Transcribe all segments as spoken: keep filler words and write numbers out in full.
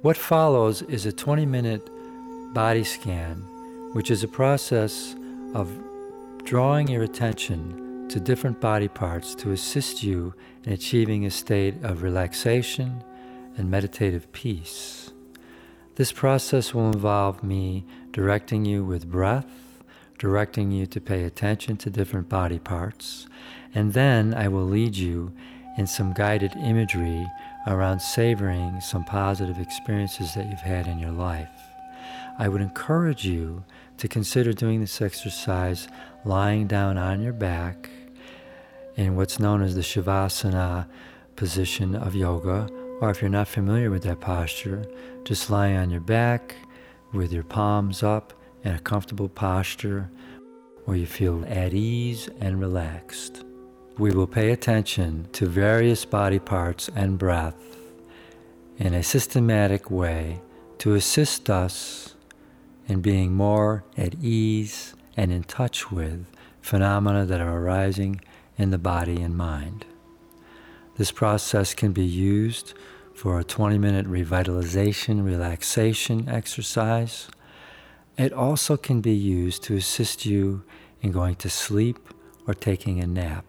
What follows is a twenty-minute body scan, which is a process of drawing your attention to different body parts to assist you in achieving a state of relaxation and meditative peace. This process will involve me directing you with breath, directing you to pay attention to different body parts, and then I will lead you in some guided imagery around savoring some positive experiences that you've had in your life. I would encourage you to consider doing this exercise lying down on your back in what's known as the Shavasana position of yoga, or if you're not familiar with that posture, just lying on your back with your palms up in a comfortable posture where you feel at ease and relaxed. We will pay attention to various body parts and breath in a systematic way to assist us in being more at ease and in touch with phenomena that are arising in the body and mind. This process can be used for a twenty-minute revitalization, relaxation exercise. It also can be used to assist you in going to sleep or taking a nap.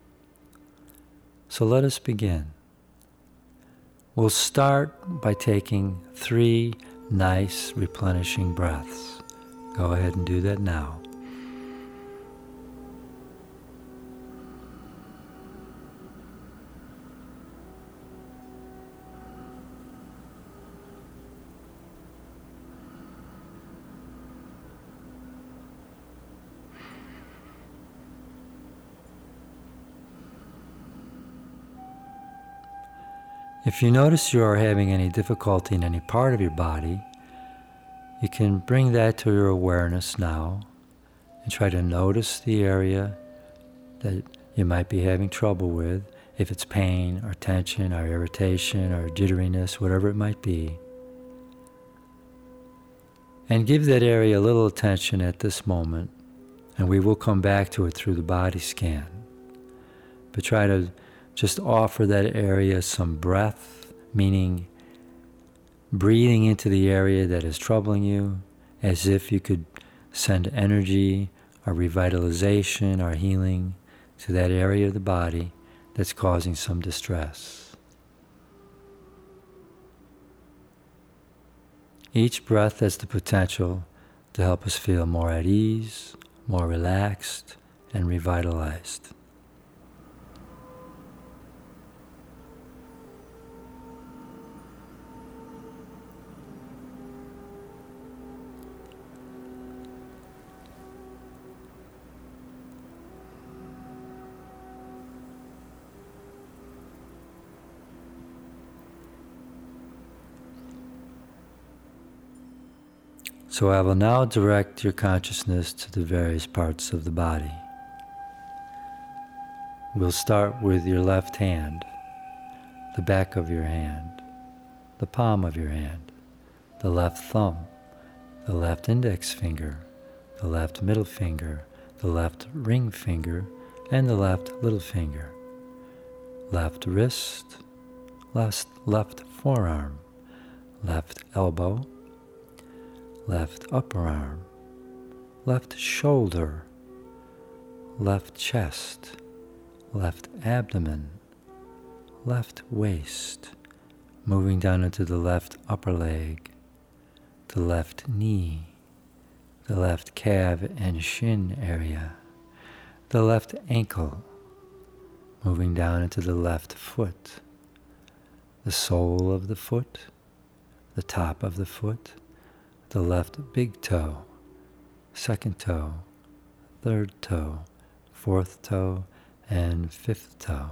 So let us begin. We'll start by taking three nice replenishing breaths. Go ahead and do that now. If you notice you are having any difficulty in any part of your body, you can bring that to your awareness now and try to notice the area that you might be having trouble with, if it's pain or tension or irritation or jitteriness, whatever it might be. And give that area a little attention at this moment, and we will come back to it through the body scan. But try to just offer that area some breath, meaning breathing into the area that is troubling you, as if you could send energy or revitalization or healing to that area of the body that's causing some distress. Each breath has the potential to help us feel more at ease, more relaxed, and revitalized. So I will now direct your consciousness to the various parts of the body. We'll start with your left hand, the back of your hand, the palm of your hand, the left thumb, the left index finger, the left middle finger, the left ring finger, and the left little finger, left wrist, left, left forearm, left elbow, left upper arm, left shoulder, left chest, left abdomen, left waist, moving down into the left upper leg, the left knee, the left calf and shin area, the left ankle, moving down into the left foot, the sole of the foot, the top of the foot, the left big toe, second toe, third toe, fourth toe, and fifth toe.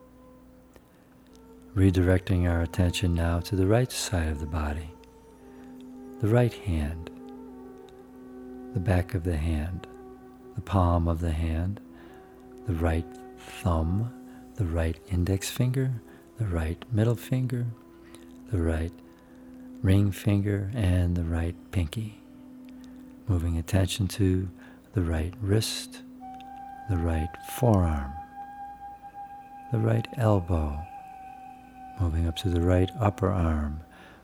Redirecting our attention now to the right side of the body, the right hand, the back of the hand, the palm of the hand, the right thumb, the right index finger, the right middle finger, the right ring finger, and the right pinky. Moving attention to the right wrist, the right forearm, the right elbow, moving up to the right upper arm,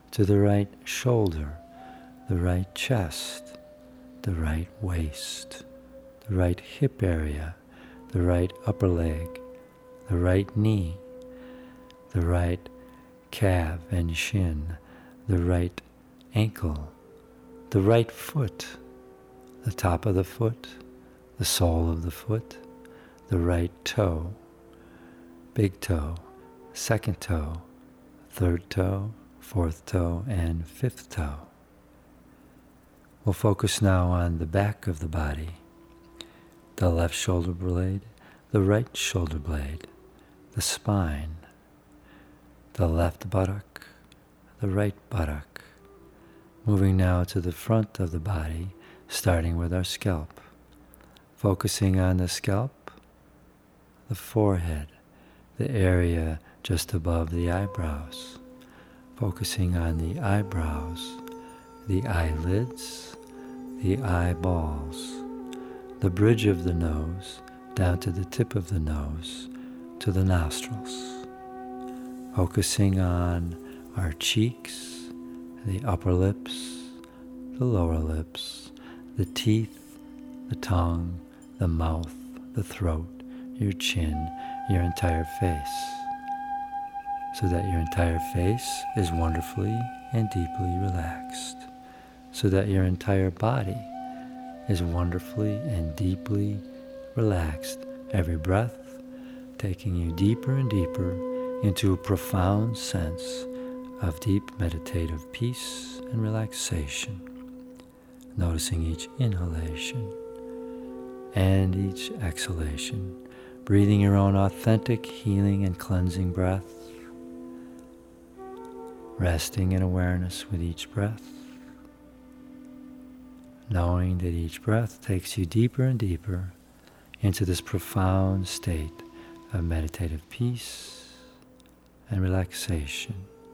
to the right shoulder, the right chest, the right waist, the right hip area, the right upper leg, the right knee, the right calf and shin, the right ankle, the right foot, the top of the foot, the sole of the foot, the right toe, big toe, second toe, third toe, fourth toe, and fifth toe. We'll focus now on the back of the body, the left shoulder blade, the right shoulder blade, the spine, the left buttock, the right buttock. Moving now to the front of the body, starting with our scalp. Focusing on the scalp, the forehead, the area just above the eyebrows. Focusing on the eyebrows, the eyelids, the eyeballs, the bridge of the nose down to the tip of the nose to the nostrils. Focusing on our cheeks, the upper lips, the lower lips, the teeth, the tongue, the mouth, the throat, your chin, your entire face, so that your entire face is wonderfully and deeply relaxed, so that your entire body is wonderfully and deeply relaxed. Every breath taking you deeper and deeper into a profound sense of deep meditative peace and relaxation. Noticing each inhalation and each exhalation, breathing your own authentic healing and cleansing breath, resting in awareness with each breath, knowing that each breath takes you deeper and deeper into this profound state of meditative peace and relaxation.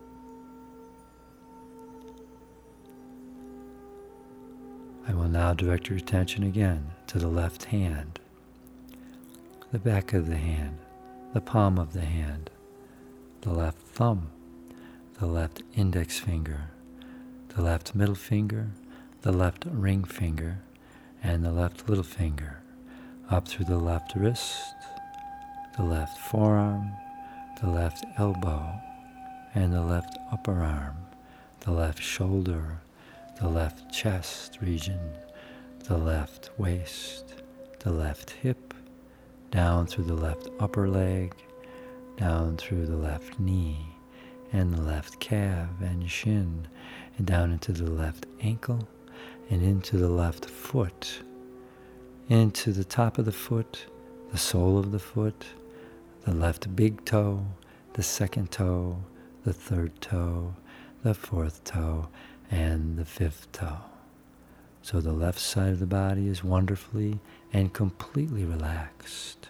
I will now direct your attention again to the left hand, the back of the hand, the palm of the hand, the left thumb, the left index finger, the left middle finger, the left ring finger, and the left little finger, up through the left wrist, the left forearm, the left elbow, and the left upper arm, the left shoulder, the left chest region, the left waist, the left hip, down through the left upper leg, down through the left knee, and the left calf and shin, and down into the left ankle, and into the left foot, into the top of the foot, the sole of the foot, the left big toe, the second toe, the third toe, the fourth toe, and the fifth toe. So the left side of the body is wonderfully and completely relaxed.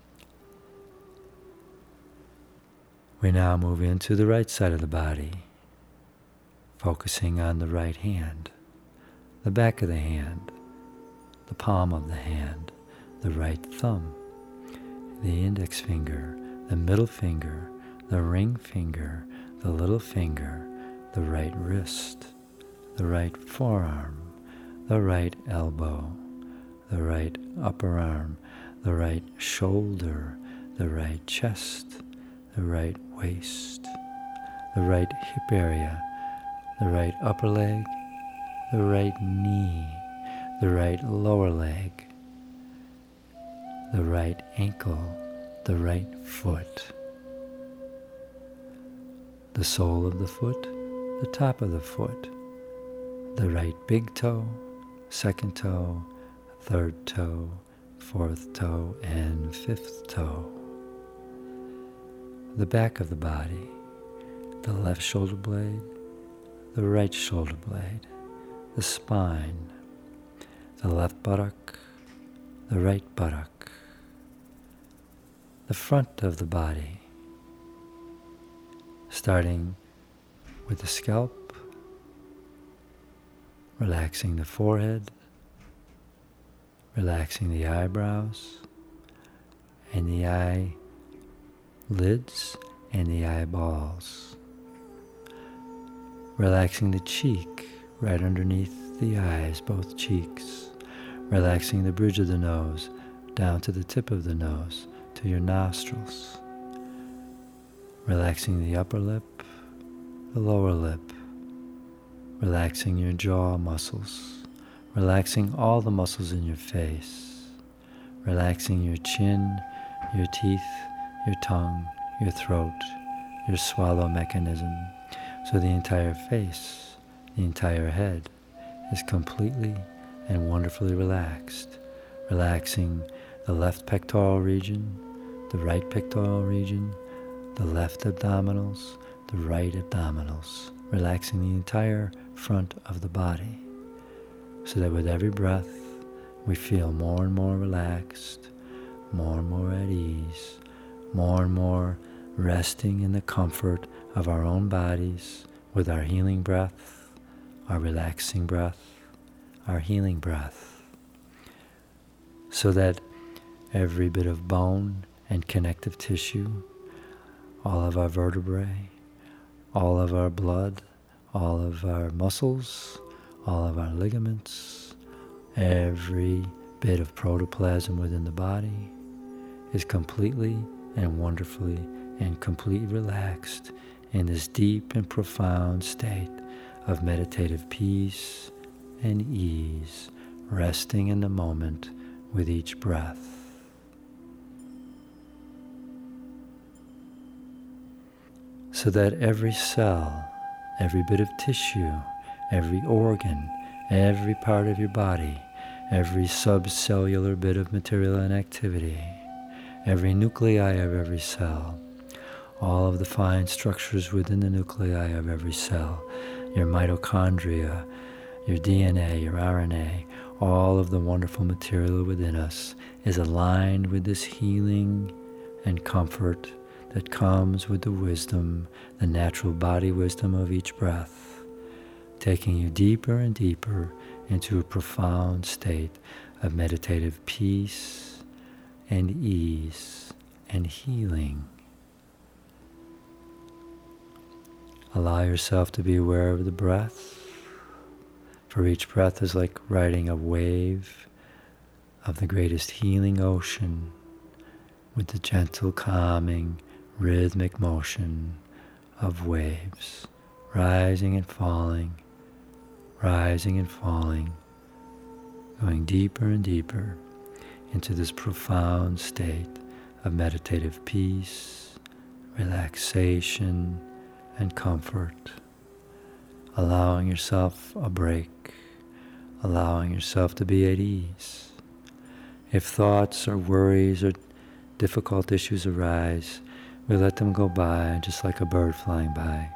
We now move into the right side of the body, focusing on the right hand, the back of the hand, the palm of the hand, the right thumb, the index finger, the middle finger, the ring finger, the little finger, the right wrist, the right forearm, the right elbow, the right upper arm, the right shoulder, the right chest, the right waist, the right hip area, the right upper leg, the right knee, the right lower leg, the right ankle, the right foot, the sole of the foot, the top of the foot, the right big toe, second toe, third toe, fourth toe, and fifth toe. The back of the body, the left shoulder blade, the right shoulder blade, the spine, the left buttock, the right buttock, the front of the body, starting with the scalp, relaxing the forehead, relaxing the eyebrows, and the eyelids and the eyeballs. relaxing the cheek right underneath the eyes, both cheeks, relaxing the bridge of the nose down to the tip of the nose, to your nostrils, relaxing the upper lip, the lower lip, relaxing your jaw muscles, relaxing all the muscles in your face, relaxing your chin, your teeth, your tongue, your throat, your swallow mechanism, so the entire face, the entire head is completely and wonderfully relaxed, relaxing the left pectoral region, the right pectoral region, the left abdominals, the right abdominals, relaxing the entire front of the body, so that with every breath we feel more and more relaxed, more and more at ease, more and more resting in the comfort of our own bodies with our healing breath, our relaxing breath, our healing breath, so that every bit of bone and connective tissue, all of our vertebrae, all of our blood, all of our muscles, all of our ligaments, every bit of protoplasm within the body is completely and wonderfully and completely relaxed in this deep and profound state of meditative peace and ease, resting in the moment with each breath. So that every cell, every bit of tissue, every organ, every part of your body, every subcellular bit of material and activity, every nuclei of every cell, all of the fine structures within the nuclei of every cell, your mitochondria, your D N A, your R N A, all of the wonderful material within us is aligned with this healing and comfort that comes with the wisdom, the natural body wisdom of each breath, taking you deeper and deeper into a profound state of meditative peace and ease and healing. Allow yourself to be aware of the breath, for each breath is like riding a wave of the greatest healing ocean with the gentle, calming, rhythmic motion of waves, rising and falling, rising and falling, going deeper and deeper into this profound state of meditative peace, relaxation, and comfort, allowing yourself a break, allowing yourself to be at ease. If thoughts or worries or difficult issues arise, we let them go by just like a bird flying by.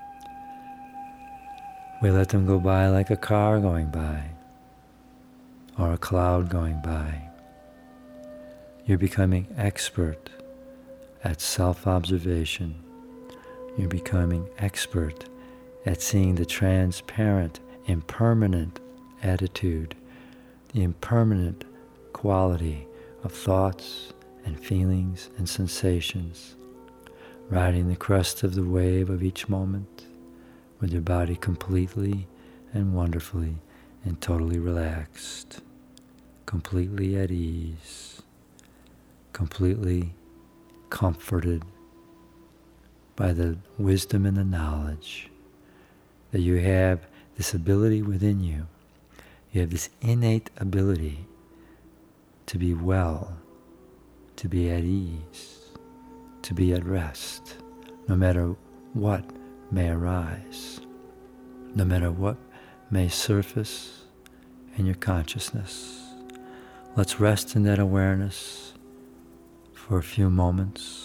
We let them go by like a car going by or a cloud going by. You're becoming expert at self-observation. You're becoming expert at seeing the transparent, impermanent attitude, the impermanent quality of thoughts and feelings and sensations, riding the crest of the wave of each moment with your body completely and wonderfully and totally relaxed, completely at ease, completely comforted by the wisdom and the knowledge that you have this ability within you. You have this innate ability to be well, to be at ease, to be at rest, no matter what may arise, no matter what may surface in your consciousness. Let's rest in that awareness for a few moments.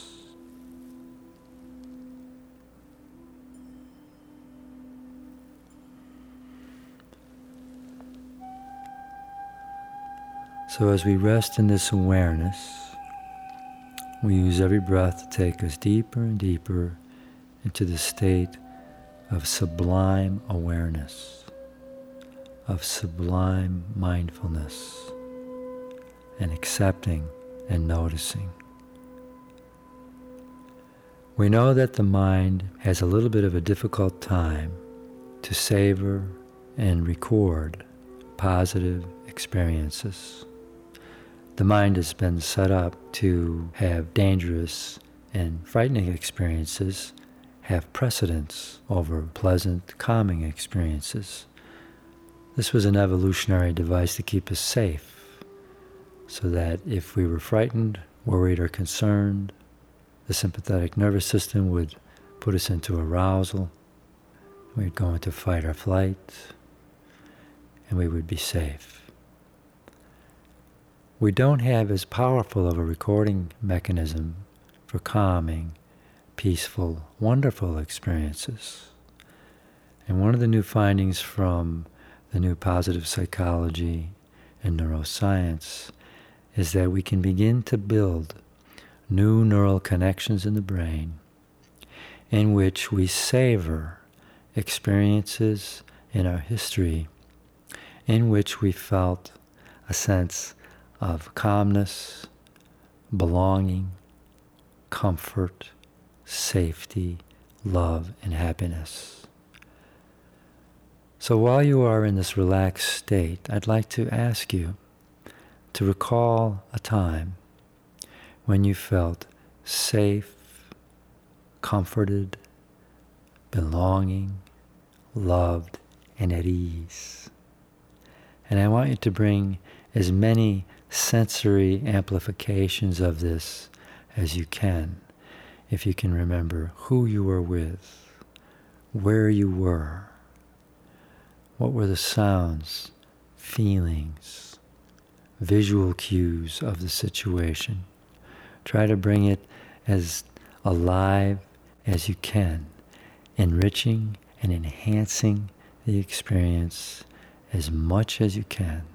So as we rest in this awareness, we use every breath to take us deeper and deeper into the state of sublime awareness, of sublime mindfulness, and accepting and noticing. We know that the mind has a little bit of a difficult time to savor and record positive experiences. The mind has been set up to have dangerous and frightening experiences have precedence over pleasant, calming experiences. This was an evolutionary device to keep us safe, so that if we were frightened, worried, or concerned, the sympathetic nervous system would put us into arousal. We'd go into fight or flight, and we would be safe. We don't have as powerful of a recording mechanism for calming, peaceful, wonderful experiences. And one of the new findings from the new positive psychology and neuroscience is that we can begin to build new neural connections in the brain in which we savor experiences in our history in which we felt a sense of calmness, belonging, comfort, safety, love, and happiness. So while you are in this relaxed state, I'd like to ask you to recall a time when you felt safe, comforted, belonging, loved, and at ease. And I want you to bring as many sensory amplifications of this as you can, if you can remember who you were with, where you were, what were the sounds, feelings, visual cues of the situation. Try to bring it as alive as you can, enriching and enhancing the experience as much as you can.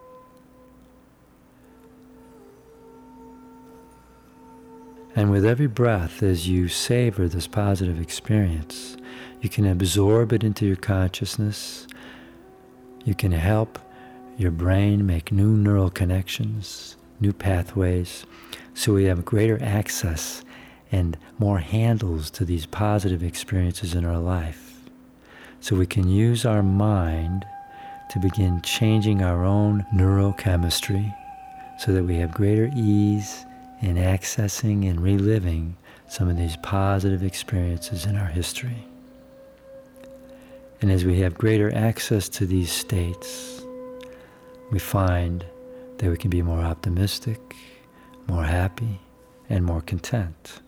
And with every breath, as you savor this positive experience, you can absorb it into your consciousness. You can help your brain make new neural connections, new pathways, so we have greater access and more handles to these positive experiences in our life. So we can use our mind to begin changing our own neurochemistry so that we have greater ease in accessing and reliving some of these positive experiences in our history. And as we have greater access to these states, we find that we can be more optimistic, more happy, and more content.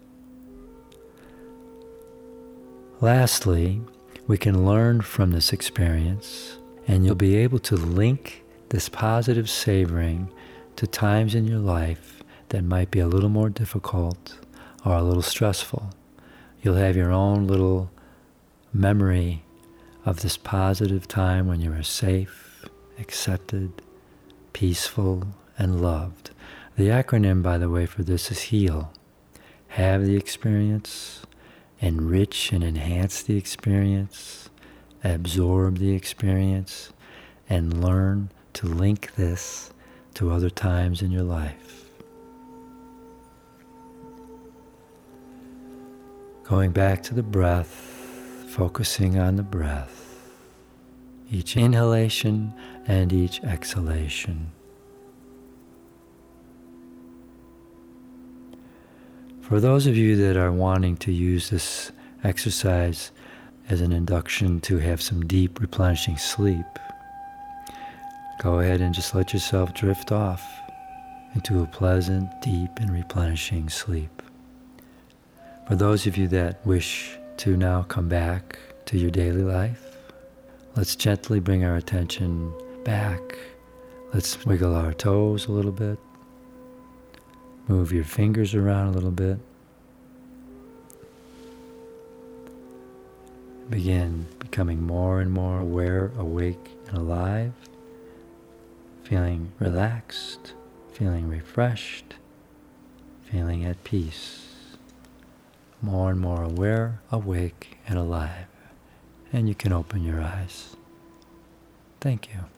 Lastly, we can learn from this experience, and you'll be able to link this positive savoring to times in your life that might be a little more difficult or a little stressful. You'll have your own little memory of this positive time when you were safe, accepted, peaceful, and loved. The acronym, by the way, for this is HEAL. Have the experience, enrich and enhance the experience, absorb the experience, and learn to link this to other times in your life. Going back to the breath, focusing on the breath, each inhalation and each exhalation. For those of you that are wanting to use this exercise as an induction to have some deep replenishing sleep, go ahead and just let yourself drift off into a pleasant, deep, and replenishing sleep. For those of you that wish to now come back to your daily life, let's gently bring our attention back. Let's wiggle our toes a little bit. Move your fingers around a little bit. Begin becoming more and more aware, awake, and alive. Feeling relaxed, feeling refreshed, feeling at peace. More and more aware, awake, and alive. And you can open your eyes. Thank you.